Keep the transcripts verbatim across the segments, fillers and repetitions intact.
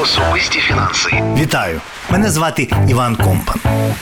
Особисті фінанси. Вітаю! Мене звати Іван Компан.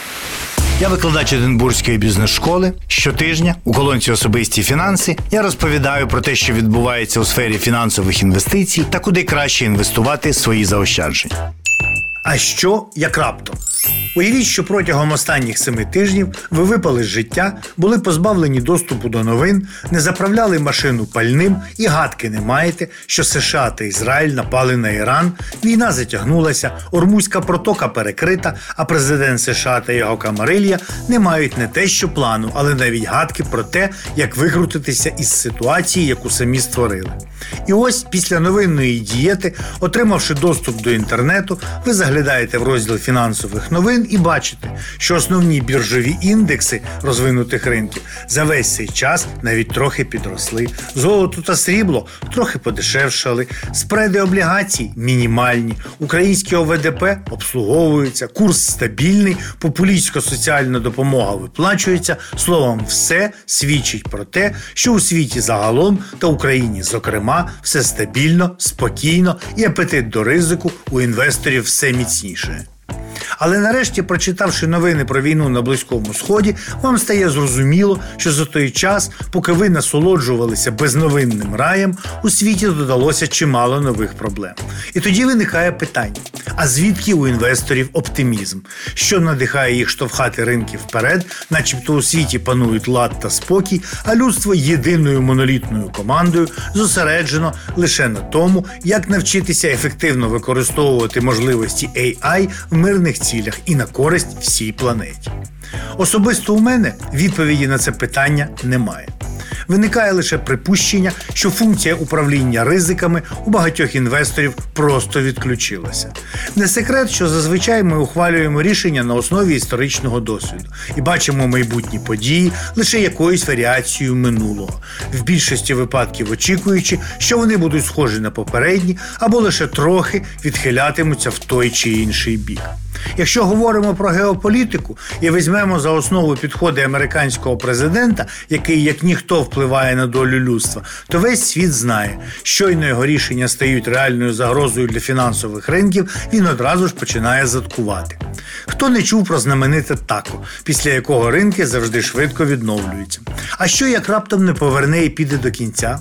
Я викладач Единбурзької бізнес-школи. Щотижня у колонці «Особисті фінанси» я розповідаю про те, що відбувається у сфері фінансових інвестицій та куди краще інвестувати свої заощадження. А що, як раптом? Уявіть, що протягом останніх семи тижнів ви випали з життя, були позбавлені доступу до новин, не заправляли машину пальним і гадки не маєте, що США та Ізраїль напали на Іран, війна затягнулася, Ормузька протока перекрита, а президент США та його камарилья не мають не те що плану, але навіть гадки про те, як викрутитися із ситуації, яку самі створили. І ось після новинної дієти, отримавши доступ до інтернету, ви заглядаєте в розділ фінансових новин і бачите, що основні біржові індекси розвинутих ринків за весь цей час навіть трохи підросли. Золото та срібло трохи подешевшали, спреди облігацій мінімальні, українські О В Д П обслуговуються, курс стабільний, популістсько-соціальна допомога виплачується. Словом, все свідчить про те, що у світі загалом та Україні зокрема все стабільно, спокійно і апетит до ризику у інвесторів все міцніше. Але нарешті, прочитавши новини про війну на Близькому Сході, вам стає зрозуміло, що за той час, поки ви насолоджувалися безновинним раєм, у світі додалося чимало нових проблем. І тоді виникає питання: а звідки у інвесторів оптимізм? Що надихає їх штовхати ринки вперед, начебто у світі панують лад та спокій, а людство єдиною монолітною командою зосереджено лише на тому, як навчитися ефективно використовувати можливості Ей Ай в мирних цілях і на користь всій планеті. Особисто у мене відповіді на це питання немає. Виникає лише припущення, що функція управління ризиками у багатьох інвесторів просто відключилася. Не секрет, що зазвичай ми ухвалюємо рішення на основі історичного досвіду і бачимо майбутні події лише якоюсь варіацією минулого, в більшості випадків очікуючи, що вони будуть схожі на попередні або лише трохи відхилятимуться в той чи інший бік. Якщо говоримо про геополітику і візьмемо за основу підходи американського президента, який як ніхто впливає на долю людства, то весь світ знає, щойно його рішення стають реальною загрозою для фінансових ринків, він одразу ж починає заткувати. Хто не чув про знамените тако, після якого ринки завжди швидко відновлюються? А що як раптом не поверне і піде до кінця?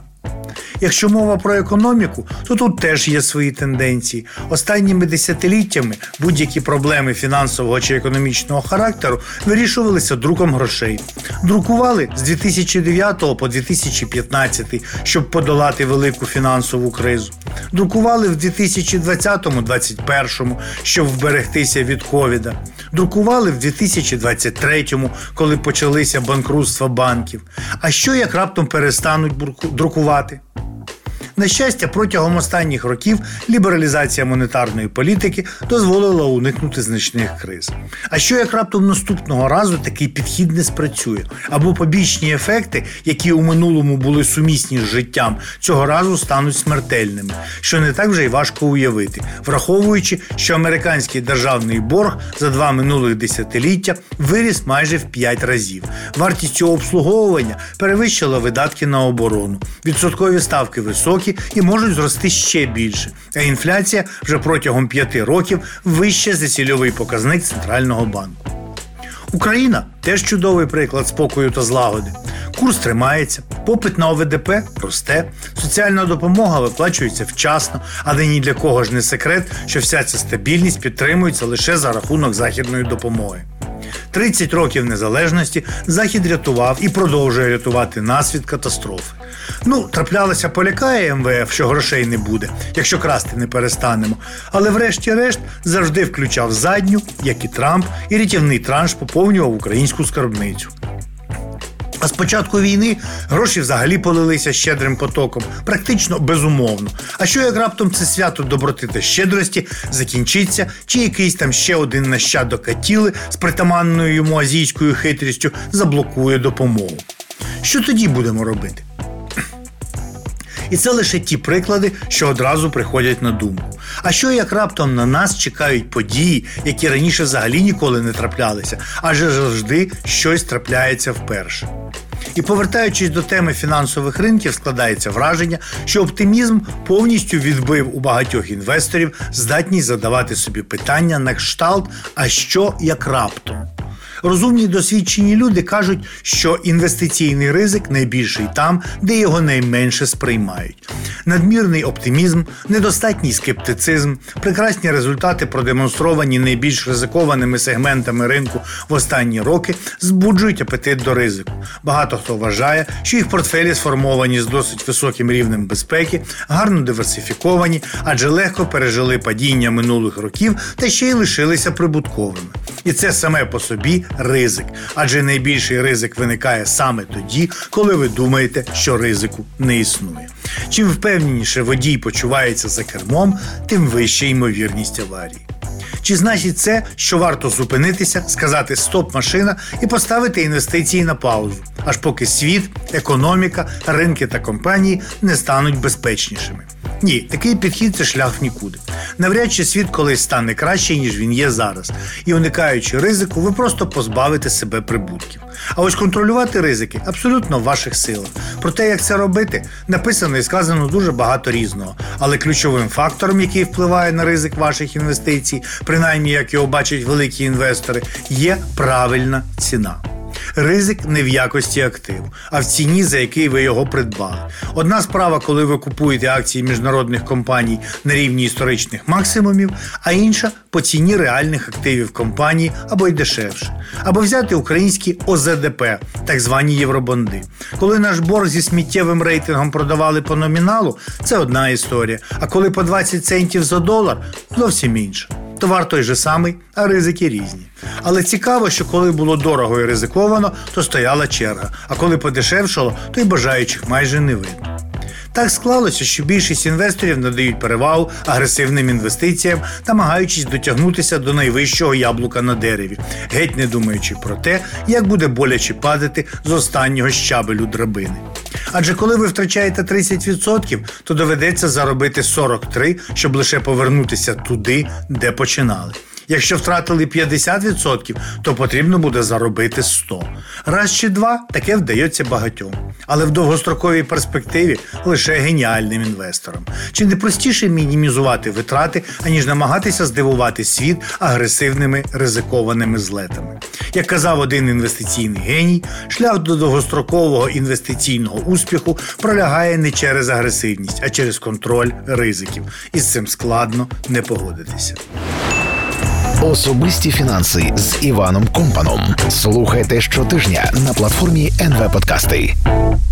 Якщо мова про економіку, то тут теж є свої тенденції. Останніми десятиліттями будь-які проблеми фінансового чи економічного характеру вирішувалися друком грошей. Друкували з дві тисячі дев'ятого по дві тисячі п'ятнадцятий, щоб подолати велику фінансову кризу. Друкували в дві тисячі двадцятому - двадцять першому, щоб вберегтися від ковіда. Друкували в дві тисячі двадцять третьому, коли почалися банкрутства банків. А що як раптом перестануть друкувати? На щастя, протягом останніх років лібералізація монетарної політики дозволила уникнути значних криз. А що як раптом наступного разу такий підхід не спрацює? Або побічні ефекти, які у минулому були сумісні з життям, цього разу стануть смертельними, що не так вже й важко уявити, враховуючи, що американський державний борг за два минулих десятиліття виріс майже в п'ять разів. Вартість цього обслуговування перевищила видатки на оборону. Відсоткові ставки високі і можуть зрости ще більше. А інфляція вже протягом п'яти років вища за цільовий показник Центрального банку. Україна теж чудовий приклад спокою та злагоди. Курс тримається, попит на О В Д П росте, соціальна допомога виплачується вчасно, але ні для кого ж не секрет, що вся ця стабільність підтримується лише за рахунок західної допомоги. тридцять років незалежності Захід рятував і продовжує рятувати нас від катастрофи. Ну, траплялося, полякає Ем Ве Еф, що грошей не буде, якщо красти не перестанемо. Але врешті-решт завжди включав задню, як і Трамп, і рятівний транш поповнював українську скарбницю. А з початку війни гроші взагалі полилися щедрим потоком, практично безумовно. А що як раптом це свято доброти та щедрості закінчиться, чи якийсь там ще один нащадок Атіли з притаманною йому азійською хитрістю заблокує допомогу? Що тоді будемо робити? І це лише ті приклади, що одразу приходять на думку. А що як раптом на нас чекають події, які раніше взагалі ніколи не траплялися, адже завжди щось трапляється вперше? І повертаючись до теми фінансових ринків, складається враження, що оптимізм повністю відбив у багатьох інвесторів здатність задавати собі питання на кшталт «а що як раптом?». Розумні досвідчені люди кажуть, що інвестиційний ризик найбільший там, де його найменше сприймають. Надмірний оптимізм, недостатній скептицизм, прекрасні результати, продемонстровані найбільш ризикованими сегментами ринку в останні роки, збуджують апетит до ризику. Багато хто вважає, що їх портфелі сформовані з досить високим рівнем безпеки, гарно диверсифіковані, адже легко пережили падіння минулих років та ще й лишилися прибутковими. І це саме по собі ризик, адже найбільший ризик виникає саме тоді, коли ви думаєте, що ризику не існує. Чим впевненіше водій почувається за кермом, тим вища ймовірність аварії. Чи значить це, що варто зупинитися, сказати «стоп, машина» і поставити інвестиції на паузу, аж поки світ, економіка, ринки та компанії не стануть безпечнішими? Ні, такий підхід – це шлях в нікуди. Навряд чи світ колись стане краще, ніж він є зараз. І уникаючи ризику, ви просто позбавите себе прибутків. А ось контролювати ризики абсолютно в ваших силах. Про те, як це робити, написано і сказано дуже багато різного. Але ключовим фактором, який впливає на ризик ваших інвестицій, принаймні як його бачать великі інвестори, є правильна ціна. Ризик не в якості активу, а в ціні, за який ви його придбали. Одна справа, коли ви купуєте акції міжнародних компаній на рівні історичних максимумів, а інша – по ціні реальних активів компанії або й дешевше. Або взяти українські о зет де пе, так звані євробонди. Коли наш борг зі сміттєвим рейтингом продавали по номіналу – це одна історія, а коли по двадцять центів за долар – зовсім інша. Товар той же самий, а ризики різні. Але цікаво, що коли було дорого і ризиковано, то стояла черга, а коли подешевшало, то й бажаючих майже не видно. Так склалося, що більшість інвесторів надають перевагу агресивним інвестиціям, намагаючись дотягнутися до найвищого яблука на дереві, геть не думаючи про те, як буде боляче падати з останнього щабелю драбини. Адже коли ви втрачаєте тридцять відсотків, то доведеться заробити сорок три, щоб лише повернутися туди, де починали. Якщо втратили п'ятдесят відсотків, то потрібно буде заробити сто. Раз чи два – таке вдається багатьом. Але в довгостроковій перспективі лише геніальним інвесторам. Чи не простіше мінімізувати витрати, аніж намагатися здивувати світ агресивними ризикованими злетами? Як казав один інвестиційний геній, шлях до довгострокового інвестиційного успіху пролягає не через агресивність, а через контроль ризиків. І з цим складно не погодитися. Особисті фінанси з Іваном Компаном. Слухайте щотижня на платформі ен ве Подкасти.